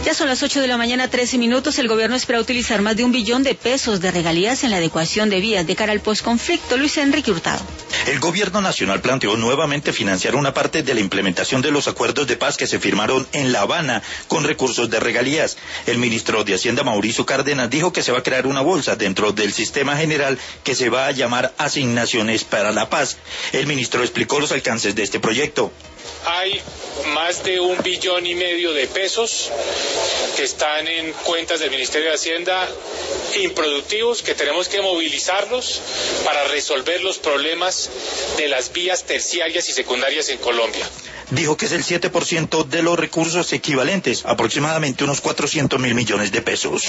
Ya son las 8 de la mañana, 13 minutos. El gobierno espera utilizar más de 1 billón de pesos de regalías en la adecuación de vías de cara al posconflicto. Luis Enrique Hurtado. El gobierno nacional planteó nuevamente financiar una parte de la implementación de los acuerdos de paz que se firmaron en La Habana con recursos de regalías. El ministro de Hacienda, Mauricio Cárdenas, dijo que se va a crear una bolsa dentro del sistema general que se va a llamar Asignaciones para la Paz. El ministro explicó los alcances de este proyecto. Hay más de 1,5 billones de pesos que están en cuentas del Ministerio de Hacienda improductivos, que tenemos que movilizarlos para resolver los problemas de las vías terciarias y secundarias en Colombia. Dijo que es el 7% de los recursos equivalentes, aproximadamente unos 400.000 millones de pesos.